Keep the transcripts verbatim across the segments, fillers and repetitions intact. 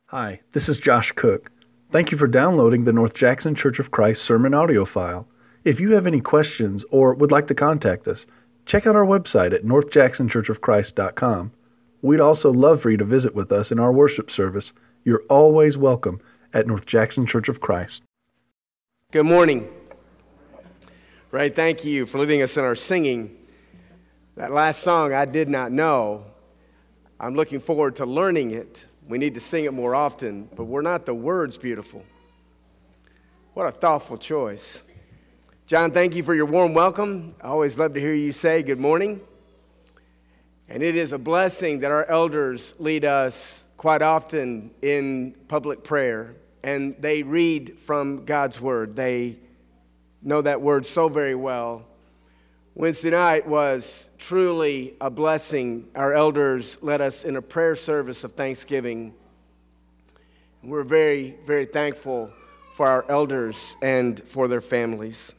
Hi, this is Josh Cook. Thank you for downloading the North Jackson Church of Christ sermon audio file. If you have any questions or would like to contact us, check out our website at north jackson church of christ dot com. We'd also love for you to visit with us in our worship service. You're always welcome at North Jackson Church of Christ. Good morning. Right, thank you for leading us in our singing. That last song I did not know. I'm looking forward to learning it. We need to sing it more often, but we're not the words beautiful. What a thoughtful choice. John, thank you for your warm welcome. I always love to hear you say good morning. And it is a blessing that our elders lead us quite often in public prayer, and they read from God's word. They know that word so very well. Wednesday night was truly a blessing. Our elders led us in a prayer service of thanksgiving. We're very, very thankful for our elders and for their families.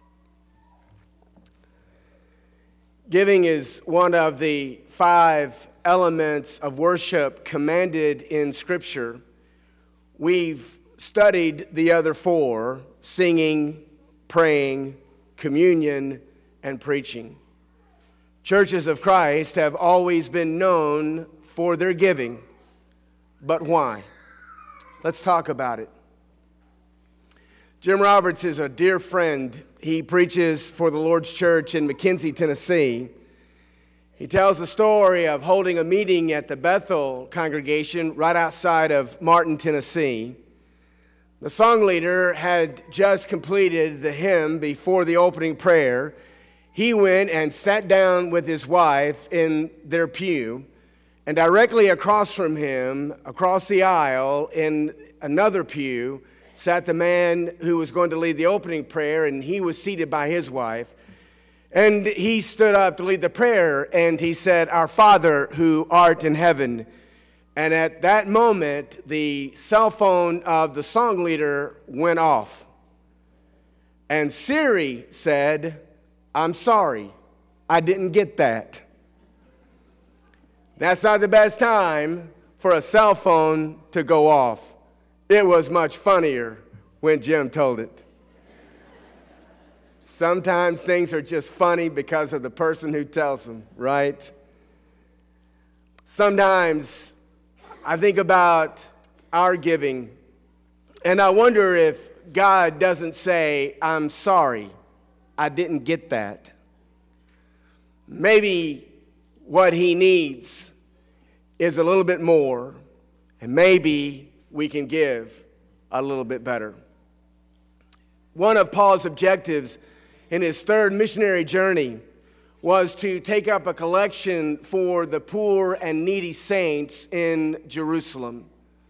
Giving is one of the five elements of worship commanded in Scripture. We've studied the other four: singing, praying, communion, and preaching. Churches of Christ have always been known for their giving, but why? Let's talk about it. Jim Roberts is a dear friend. He preaches for the Lord's Church in McKenzie, Tennessee. He tells the story of holding a meeting at the Bethel congregation right outside of Martin, Tennessee. The song leader had just completed the hymn before the opening prayer. He went and sat down with his wife in their pew, and directly across from him, across the aisle, in another pew, sat the man who was going to lead the opening prayer, and he was seated by his wife. And he stood up to lead the prayer, and he said, "Our Father who art in heaven." And at that moment, the cell phone of the song leader went off. And Siri said, "I'm sorry, I didn't get that." That's not the best time for a cell phone to go off. It was much funnier when Jim told it. Sometimes things are just funny because of the person who tells them, right? Sometimes I think about our giving, and I wonder if God doesn't say, "I'm sorry, I didn't get that." Maybe what he needs is a little bit more, and maybe we can give a little bit better. One of Paul's objectives in his third missionary journey was to take up a collection for the poor and needy saints in Jerusalem.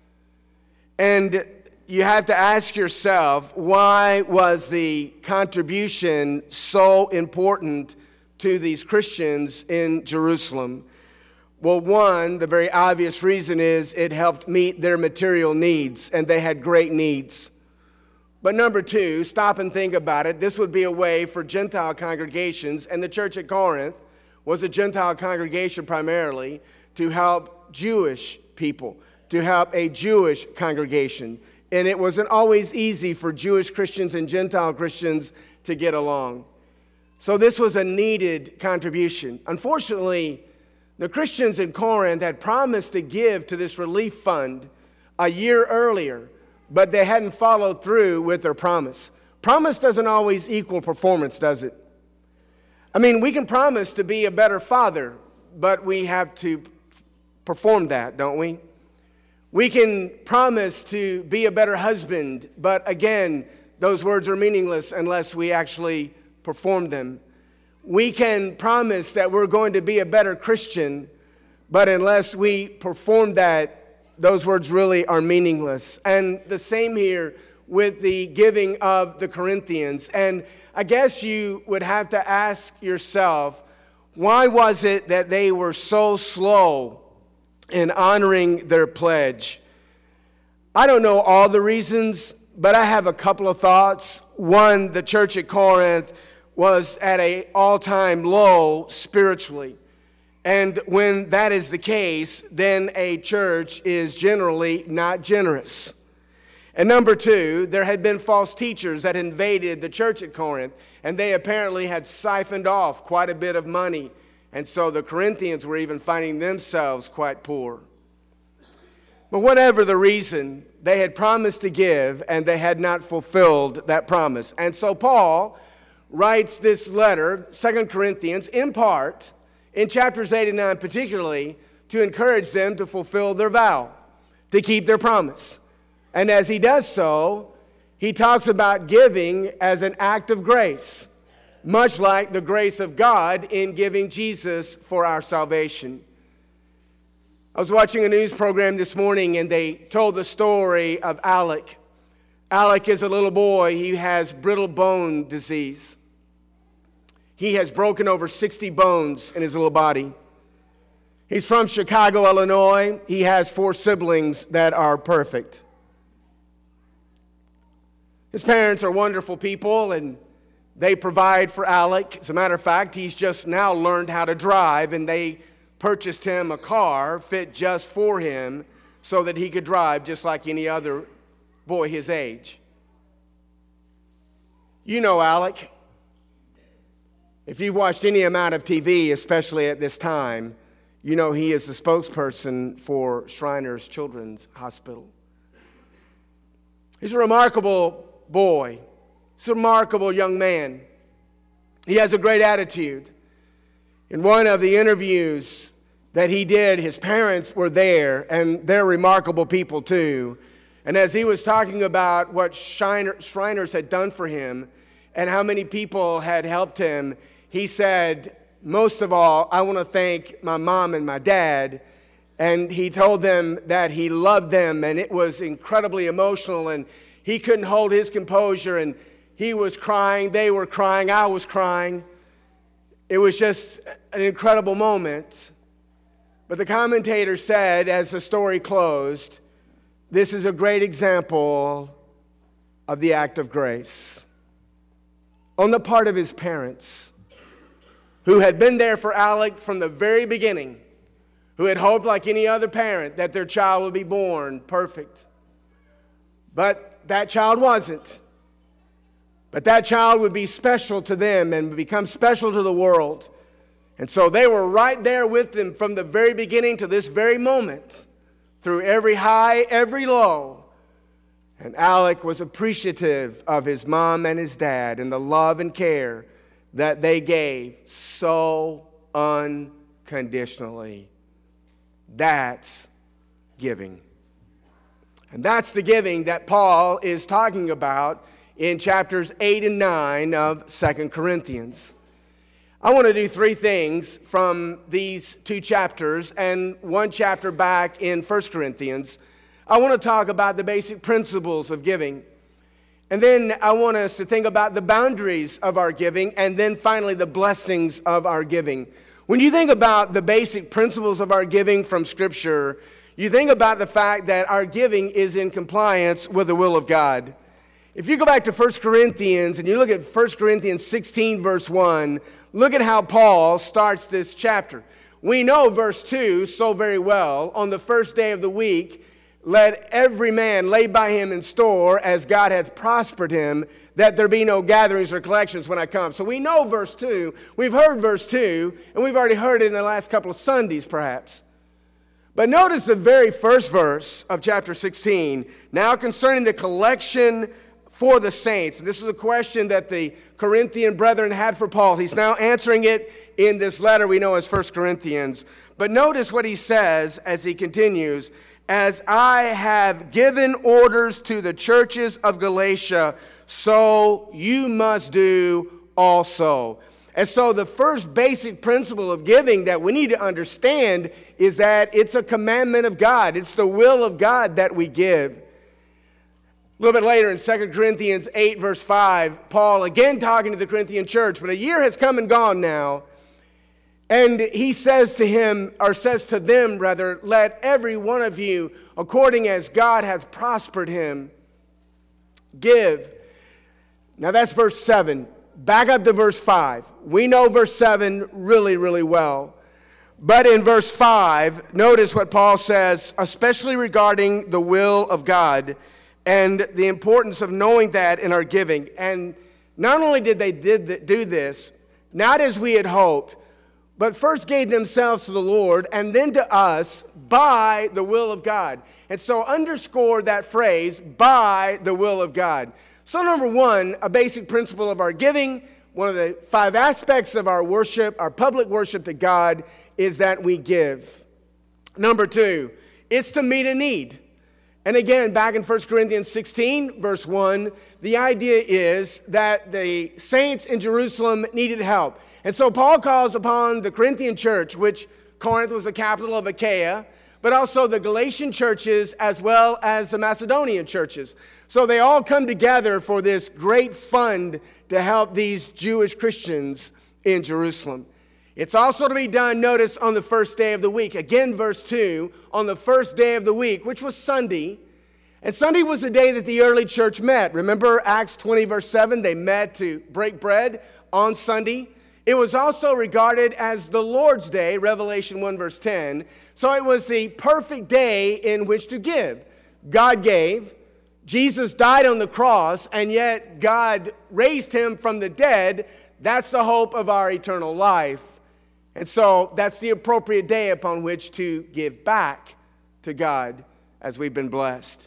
And you have to ask yourself, why was the contribution so important to these Christians in Jerusalem? Well, one, the very obvious reason is it helped meet their material needs, and they had great needs. But number two, stop and think about it. This would be a way for Gentile congregations, and the church at Corinth was a Gentile congregation primarily, to help Jewish people, to help a Jewish congregation. And it wasn't always easy for Jewish Christians and Gentile Christians to get along. So this was a needed contribution. Unfortunately, the Christians in Corinth had promised to give to this relief fund a year earlier, but they hadn't followed through with their promise. Promise doesn't always equal performance, does it? I mean, we can promise to be a better father, but we have to perform that, don't we? We can promise to be a better husband, but again, those words are meaningless unless we actually perform them. We can promise that we're going to be a better Christian, but unless we perform that, those words really are meaningless. And the same here with the giving of the Corinthians. And I guess you would have to ask yourself, why was it that they were so slow in honoring their pledge? I don't know all the reasons, but I have a couple of thoughts. One, the church at Corinth was at an all-time low spiritually. And when that is the case, then a church is generally not generous. And number two, there had been false teachers that invaded the church at Corinth, and they apparently had siphoned off quite a bit of money. And so the Corinthians were even finding themselves quite poor. But whatever the reason, they had promised to give, and they had not fulfilled that promise. And so Paul writes this letter, Second Corinthians, in part, in chapters eight and nine particularly, to encourage them to fulfill their vow, to keep their promise. And as he does so, he talks about giving as an act of grace, much like the grace of God in giving Jesus for our salvation. I was watching a news program this morning, and they told the story of Alec. Alec is a little boy. He has brittle bone disease. He has broken over sixty bones in his little body. He's from Chicago, Illinois. He has four siblings that are perfect. His parents are wonderful people, and they provide for Alec. As a matter of fact, he's just now learned how to drive, and they purchased him a car fit just for him so that he could drive just like any other boy his age. You know Alec. If you've watched any amount of T V, especially at this time, you know he is the spokesperson for Shriners Children's Hospital. He's a remarkable boy. He's a remarkable young man. He has a great attitude. In one of the interviews that he did, his parents were there, and they're remarkable people too. And as he was talking about what Shriners had done for him and how many people had helped him, he said, most of all, I want to thank my mom and my dad. And he told them that he loved them, and it was incredibly emotional, and he couldn't hold his composure, and he was crying, they were crying, I was crying. It was just an incredible moment. But the commentator said, as the story closed, this is a great example of the act of grace on the part of his parents, who had been there for Alec from the very beginning, who had hoped like any other parent that their child would be born perfect. But that child wasn't. But that child would be special to them and become special to the world. And so they were right there with them from the very beginning to this very moment, through every high, every low. And Alec was appreciative of his mom and his dad and the love and care that they gave so unconditionally. That's giving. And that's the giving that Paul is talking about in chapters eight and nine of Second Corinthians. I want to do three things from these two chapters and one chapter back in First Corinthians. I want to talk about the basic principles of giving. And then I want us to think about the boundaries of our giving, and then finally the blessings of our giving. When you think about the basic principles of our giving from Scripture, you think about the fact that our giving is in compliance with the will of God. If you go back to First Corinthians and you look at First Corinthians sixteen, verse one, look at how Paul starts this chapter. We know verse two so very well. On the first day of the week, let every man lay by him in store as God hath prospered him, that there be no gatherings or collections when I come. So we know verse two. We've heard verse two, and we've already heard it in the last couple of Sundays perhaps. But notice the very first verse of chapter sixteen. Now concerning the collection for the saints. And this was a question that the Corinthian brethren had for Paul. He's now answering it in this letter we know as First Corinthians. But notice what he says as he continues. As I have given orders to the churches of Galatia, so you must do also. And so the first basic principle of giving that we need to understand is that it's a commandment of God. It's the will of God that we give. A little bit later in Second Corinthians eight, verse five, Paul again talking to the Corinthian church, but a year has come and gone now, and he says to him, or says to them rather, let every one of you, according as God hath prospered him, give. Now that's verse seven. Back up to verse five. We know verse seven really, really well. But in verse five, notice what Paul says, especially regarding the will of God and the importance of knowing that in our giving. And not only did they did do this, not as we had hoped, but first gave themselves to the Lord and then to us by the will of God. And so underscore that phrase, by the will of God. So number one, a basic principle of our giving, one of the five aspects of our worship, our public worship to God, is that we give. Number two, it's to meet a need. And again, back in First Corinthians sixteen, verse one, the idea is that the saints in Jerusalem needed help. And so Paul calls upon the Corinthian church, which Corinth was the capital of Achaia, but also the Galatian churches as well as the Macedonian churches. So they all come together for this great fund to help these Jewish Christians in Jerusalem. It's also to be done, notice, on the first day of the week. Again, verse two, on the first day of the week, which was Sunday. And Sunday was the day that the early church met. Remember Acts twenty, verse seven, they met to break bread on Sunday. It was also regarded as the Lord's Day, Revelation one, verse ten. So it was the perfect day in which to give. God gave. Jesus died on the cross, and yet God raised him from the dead. That's the hope of our eternal life. And so that's the appropriate day upon which to give back to God as we've been blessed.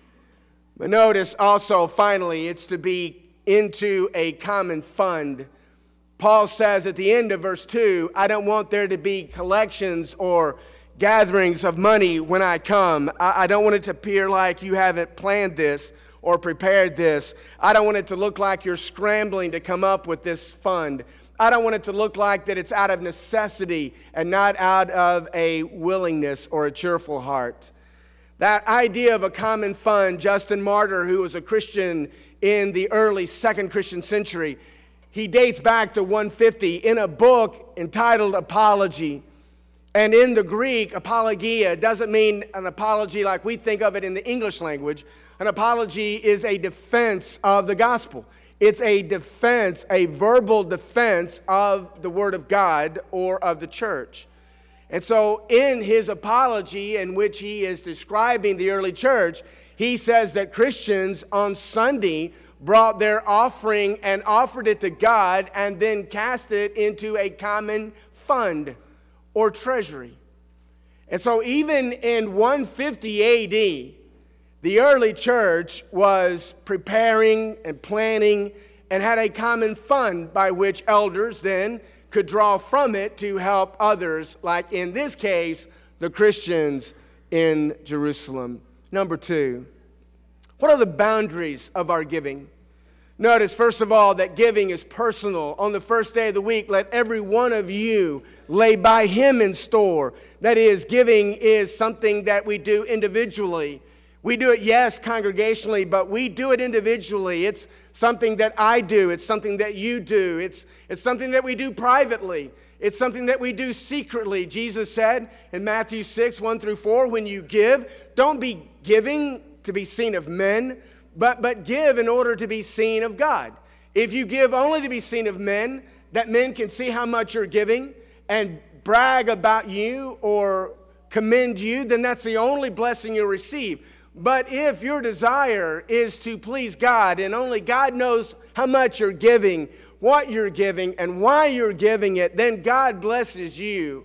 But notice also, finally, it's to be into a common fund. Paul says at the end of verse two, I don't want there to be collections or gatherings of money when I come. I, I don't want it to appear like you haven't planned this or prepared this. I don't want it to look like you're scrambling to come up with this fund. I don't want it to look like that it's out of necessity and not out of a willingness or a cheerful heart. That idea of a common fund, Justin Martyr, who was a Christian in the early second Christian century, he dates back to one fifty in a book entitled Apology. And in the Greek, apologia doesn't mean an apology like we think of it in the English language. An apology is a defense of the gospel. It's a defense, a verbal defense of the Word of God or of the church. And so in his apology, in which he is describing the early church, he says that Christians on Sunday brought their offering and offered it to God and then cast it into a common fund or treasury. And so even in one fifty A D, the early church was preparing and planning and had a common fund by which elders then could draw from it to help others, like in this case, the Christians in Jerusalem. Number two, what are the boundaries of our giving? Notice, first of all, that giving is personal. On the first day of the week, let every one of you lay by him in store. That is, giving is something that we do individually. We do it, yes, congregationally, but we do it individually. It's something that I do. It's something that you do. It's, it's something that we do privately. It's something that we do secretly. Jesus said in Matthew six, one through four, when you give, don't be giving to be seen of men, but, but give in order to be seen of God. If you give only to be seen of men, that men can see how much you're giving and brag about you or commend you, then that's the only blessing you'll receive. But if your desire is to please God, and only God knows how much you're giving, what you're giving, and why you're giving it, then God blesses you.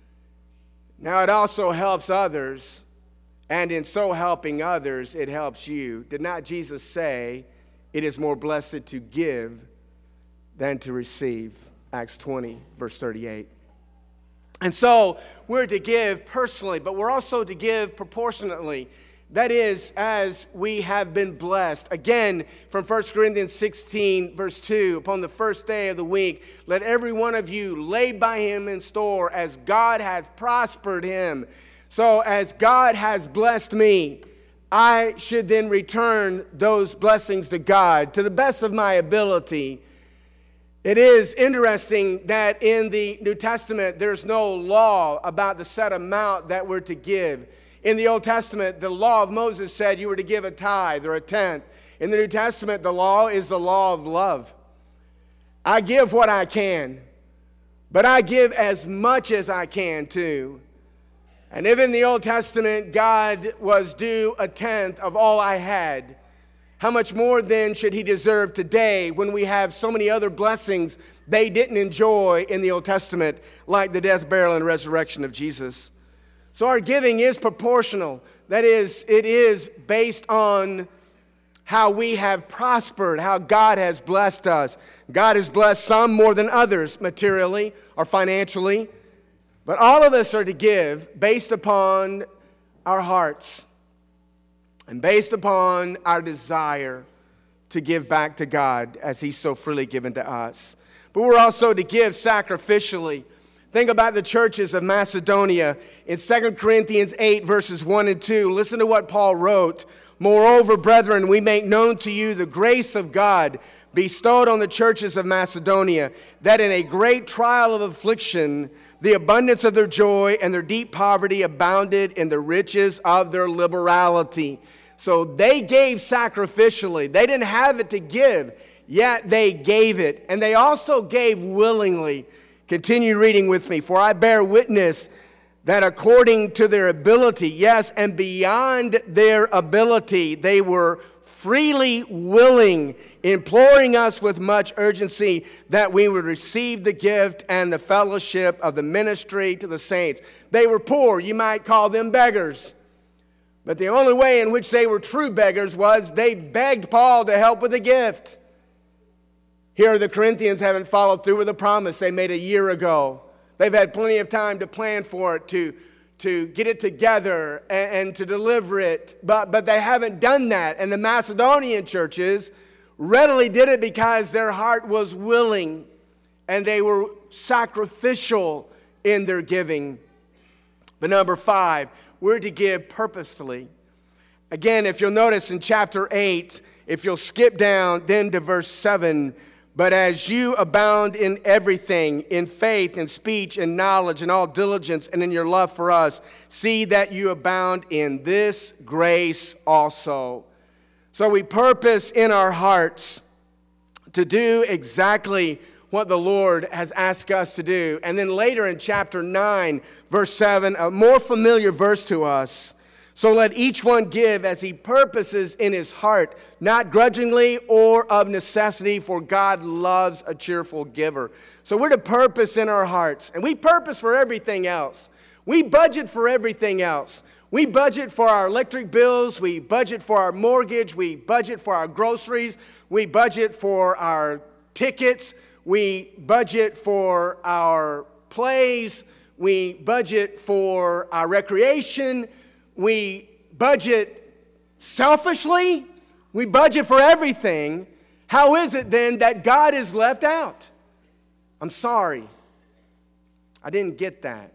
Now it also helps others, and in so helping others, it helps you. Did not Jesus say, it is more blessed to give than to receive? Acts twenty, verse thirty-eight. And so we're to give personally, but we're also to give proportionately. That is, as we have been blessed. Again, from First Corinthians sixteen, verse two, upon the first day of the week, let every one of you lay by him in store as God hath prospered him. So as God has blessed me, I should then return those blessings to God to the best of my ability. It is interesting that in the New Testament, there's no law about the set amount that we're to give. In the Old Testament, the law of Moses said you were to give a tithe or a tenth. In the New Testament, the law is the law of love. I give what I can. But I give as much as I can too. And if in the Old Testament God was due a tenth of all I had, how much more then should he deserve today when we have so many other blessings they didn't enjoy in the Old Testament, like the death, burial, and resurrection of Jesus? So our giving is proportional. That is, it is based on how we have prospered, how God has blessed us. God has blessed some more than others materially or financially. But all of us are to give based upon our hearts and based upon our desire to give back to God as he's so freely given to us. But we're also to give sacrificially. Think about the churches of Macedonia. In Second Corinthians eight, verses one and two, listen to what Paul wrote. Moreover, brethren, we make known to you the grace of God bestowed on the churches of Macedonia, that in a great trial of affliction, the abundance of their joy and their deep poverty abounded in the riches of their liberality. So they gave sacrificially. They didn't have it to give, yet they gave it. And they also gave willingly. Continue reading with me. For I bear witness that according to their ability, yes, and beyond their ability, they were freely willing, imploring us with much urgency that we would receive the gift and the fellowship of the ministry to the saints. They were poor. You might call them beggars. But the only way in which they were true beggars was they begged Paul to help with the gift. Here the Corinthians haven't followed through with a promise they made a year ago. They've had plenty of time to plan for it, to, to get it together and, and to deliver it. But, but they haven't done that. And the Macedonian churches readily did it because their heart was willing and they were sacrificial in their giving. But number five, we're to give purposefully. Again, if you'll notice in chapter eight, if you'll skip down then to verse seven, but as you abound in everything, in faith and speech and knowledge and all diligence and in your love for us, see that you abound in this grace also. So we purpose in our hearts to do exactly what the Lord has asked us to do. And then later in chapter nine, verse seven, a more familiar verse to us. So let each one give as he purposes in his heart, not grudgingly or of necessity, for God loves a cheerful giver. So we're to purpose in our hearts. And we purpose for everything else. We budget for everything else. We budget for our electric bills. We budget for our mortgage. We budget for our groceries. We budget for our tickets. We budget for our plays. We budget for our recreation. We budget selfishly. We budget for everything. How is it then that God is left out? I'm sorry. I didn't get that.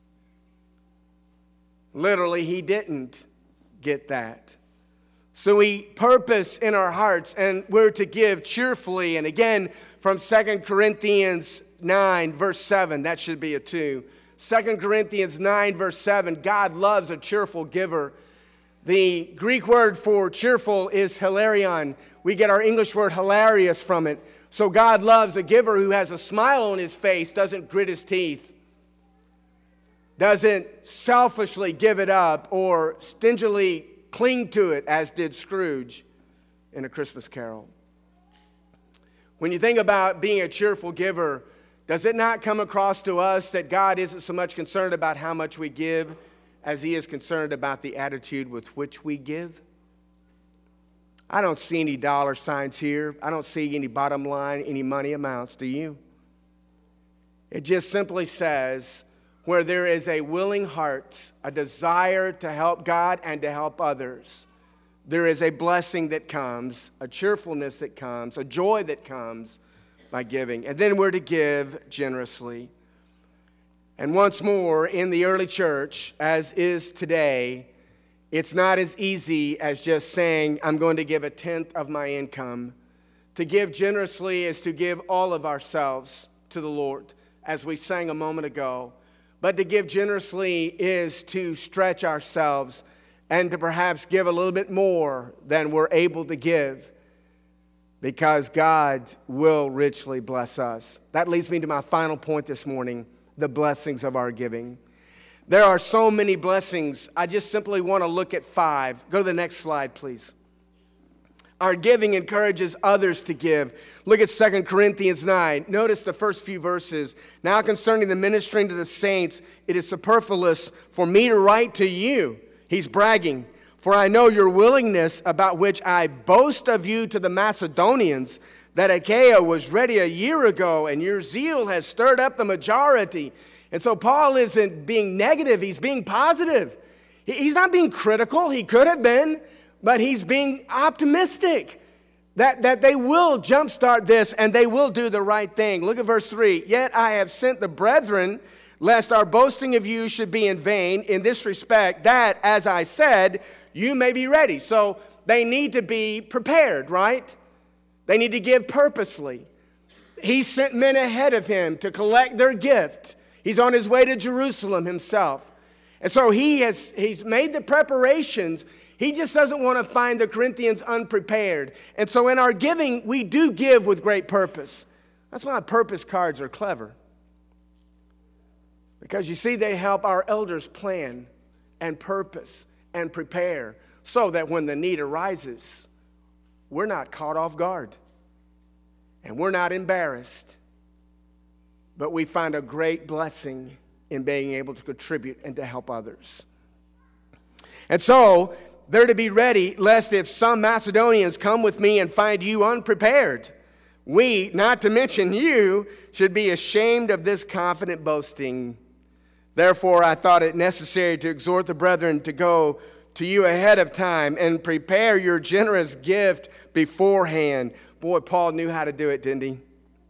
Literally, he didn't get that. So we purpose in our hearts, and we're to give cheerfully. And again, from Second Corinthians nine, verse seven, that should be a two. Second Corinthians nine, verse seven, God loves a cheerful giver. The Greek word for cheerful is hilarion. We get our English word hilarious from it. So God loves a giver who has a smile on his face, doesn't grit his teeth, doesn't selfishly give it up or stingily cling to it as did Scrooge in A Christmas Carol. When you think about being a cheerful giver, does it not come across to us that God isn't so much concerned about how much we give as he is concerned about the attitude with which we give? I don't see any dollar signs here. I don't see any bottom line, any money amounts. Do you? It just simply says, where there is a willing heart, a desire to help God and to help others, there is a blessing that comes, a cheerfulness that comes, a joy that comes by giving. And then we're to give generously. And once more, in the early church, as is today, it's not as easy as just saying, I'm going to give a tenth of my income. To give generously is to give all of ourselves to the Lord, as we sang a moment ago. But to give generously is to stretch ourselves and to perhaps give a little bit more than we're able to give. because God will richly bless us. That leads me to my final point this morning, the blessings of our giving. There are so many blessings. I just simply want to look at five. Go to the next slide, please. Our giving encourages others to give. Look at Second Corinthians nine. Notice the first few verses. Now concerning the ministering to the saints, it is superfluous for me to write to you. He's bragging. For I know your willingness, about which I boast of you to the Macedonians, that Achaia was ready a year ago, and your zeal has stirred up the majority. And so Paul isn't being negative, he's being positive. He's not being critical, he could have been, but he's being optimistic that, that they will jumpstart this and they will do the right thing. Look at verse three. Yet I have sent the brethren, lest our boasting of you should be in vain, in this respect, that, as I said, you may be ready. So they need to be prepared, right? They need to give purposely. He sent men ahead of him to collect their gift. He's on his way to Jerusalem himself. And so he has he's made the preparations. He just doesn't want to find the Corinthians unprepared. And so in our giving, we do give with great purpose. That's why purpose cards are clever. Because you see, they help our elders plan and purpose and prepare so that when the need arises, we're not caught off guard and we're not embarrassed, but we find a great blessing in being able to contribute and to help others. And so they're to be ready, lest if some Macedonians come with me and find you unprepared, we, not to mention you, should be ashamed of this confident boasting. Therefore, I thought it necessary to exhort the brethren to go to you ahead of time and prepare your generous gift beforehand. Boy, Paul knew how to do it, didn't he?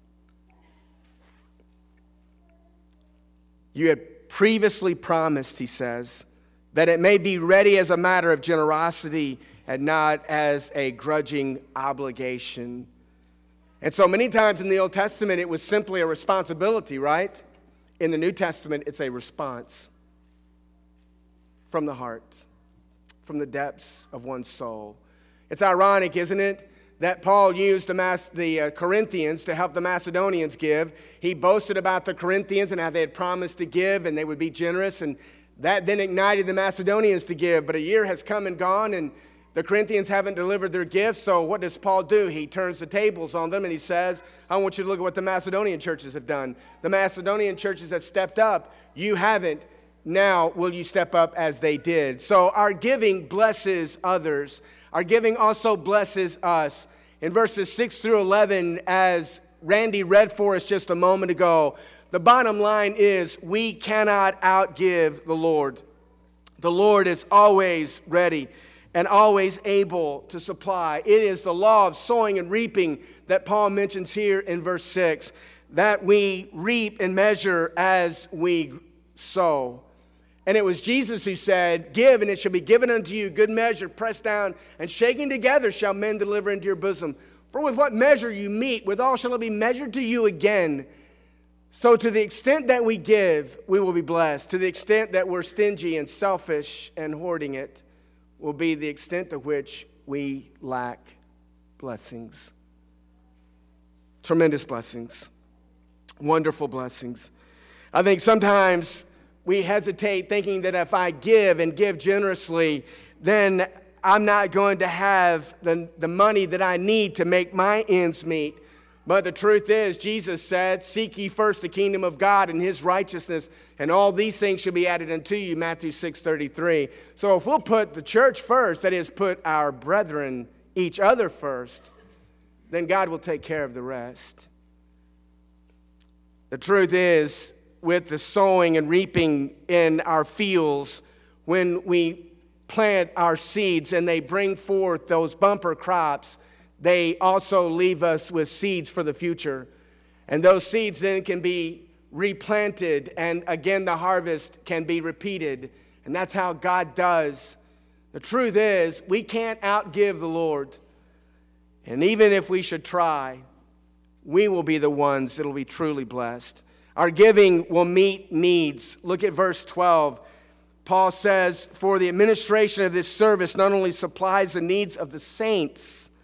You had previously promised, he says, that it may be ready as a matter of generosity and not as a grudging obligation. And so many times in the Old Testament, it was simply a responsibility, right? In the New Testament, it's a response from the heart, from the depths of one's soul. It's ironic, isn't it, that Paul used the, Mas- the uh, Corinthians to help the Macedonians give. He boasted about the Corinthians and how they had promised to give and they would be generous, and that then ignited the Macedonians to give. But a year has come and gone, and the Corinthians haven't delivered their gifts. So what does Paul do? He turns the tables on them and he says, I want you to look at what the Macedonian churches have done. The Macedonian churches have stepped up. You haven't. Now will you step up as they did? So our giving blesses others. Our giving also blesses us. In verses six through eleven, as Randy read for us just a moment ago, the bottom line is we cannot outgive the Lord. The Lord is always ready and always able to supply. It is the law of sowing and reaping that Paul mentions here in verse six, that we reap and measure as we sow. And it was Jesus who said, give, and it shall be given unto you, good measure, pressed down, and shaking together shall men deliver into your bosom. For with what measure you meet, withal shall it be measured to you again. So to the extent that we give, we will be blessed. To the extent that we're stingy and selfish and hoarding it, will be the extent to which we lack blessings. Tremendous blessings. Wonderful blessings. I think sometimes we hesitate thinking that if I give and give generously, then I'm not going to have the, the money that I need to make my ends meet. But the truth is, Jesus said, seek ye first the kingdom of God and his righteousness, and all these things shall be added unto you, Matthew six thirty-three. So if we'll put the church first, that is, put our brethren, each other first, then God will take care of the rest. The truth is, with the sowing and reaping in our fields, when we plant our seeds and they bring forth those bumper crops, they also leave us with seeds for the future. And those seeds then can be replanted, and again the harvest can be repeated. And that's how God does. The truth is, we can't outgive the Lord. And even if we should try, we will be the ones that will be truly blessed. Our giving will meet needs. Look at verse twelve. Paul says, for the administration of this service not only supplies the needs of the saints,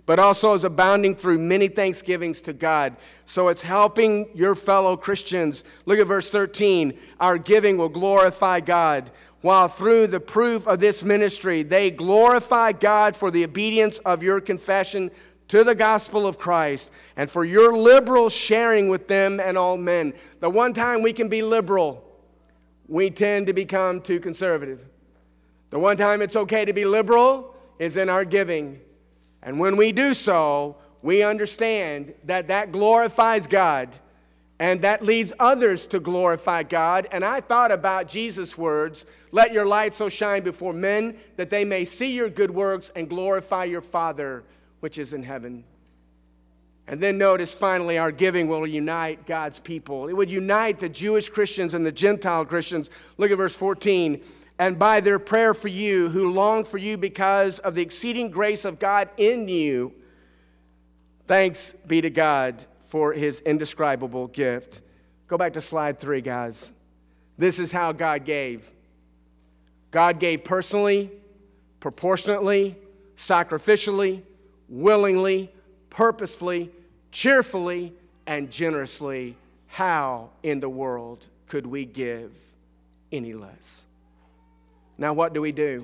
but also is abounding through many thanksgivings to God. So it's helping your fellow Christians. Look at verse thirteen. Our giving will glorify God, while through the proof of this ministry, they glorify God for the obedience of your confession to the gospel of Christ, and for your liberal sharing with them and all men. The one time we can be liberal, we tend to become too conservative. The one time it's okay to be liberal is in our giving. And when we do so, we understand that that glorifies God, and that leads others to glorify God. And I thought about Jesus' words, let your light so shine before men that they may see your good works and glorify your Father which is in heaven. And then notice finally, our giving will unite God's people. It would unite the Jewish Christians and the Gentile Christians. Look at verse fourteen. And by their prayer for you, who long for you because of the exceeding grace of God in you, thanks be to God for his indescribable gift. Go back to slide three, guys. This is how God gave. God gave personally, proportionately, sacrificially, willingly, purposefully, cheerfully, and generously. How in the world could we give any less? Now, what do we do?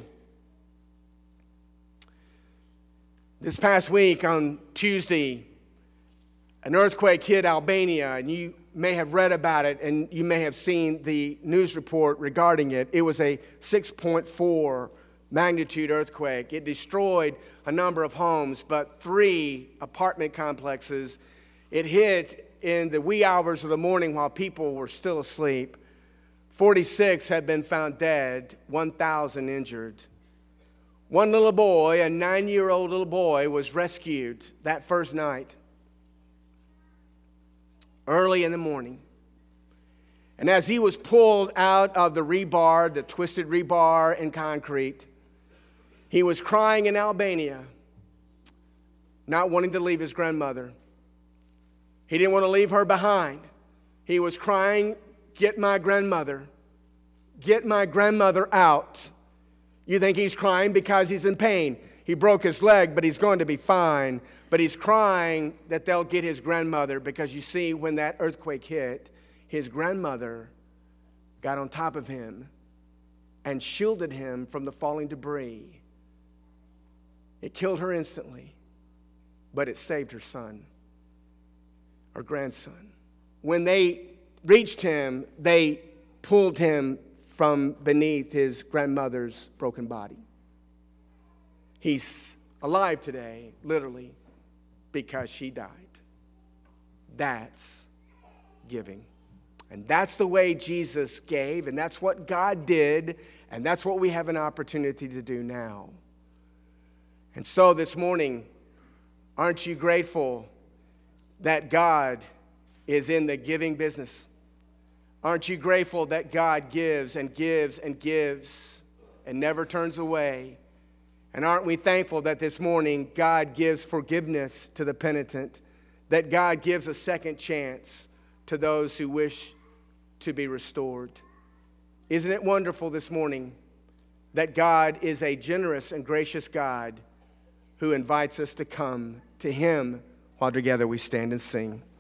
This past week on Tuesday, an earthquake hit Albania, and you may have read about it, and you may have seen the news report regarding it. It was a six point four magnitude earthquake. It destroyed a number of homes, but three apartment complexes. It hit in the wee hours of the morning while people were still asleep. forty-six had been found dead, one thousand injured. One little boy, a nine-year-old little boy, was rescued that first night, early in the morning. And as he was pulled out of the rebar, the twisted rebar and concrete, he was crying in Albania, not wanting to leave his grandmother. He didn't want to leave her behind. He was crying, get my grandmother. Get my grandmother out. You think he's crying because he's in pain. He broke his leg, but he's going to be fine. But he's crying that they'll get his grandmother because, you see, when that earthquake hit, his grandmother got on top of him and shielded him from the falling debris. It killed her instantly, but it saved her son, or grandson. When they reached him, they pulled him from beneath his grandmother's broken body. He's alive today, literally, because she died. That's giving. And that's the way Jesus gave, and that's what God did, and that's what we have an opportunity to do now. And so this morning, aren't you grateful that God is in the giving business? Aren't you grateful that God gives and gives and gives and never turns away? And aren't we thankful that this morning God gives forgiveness to the penitent, that God gives a second chance to those who wish to be restored? Isn't it wonderful this morning that God is a generous and gracious God who invites us to come to him while together we stand and sing?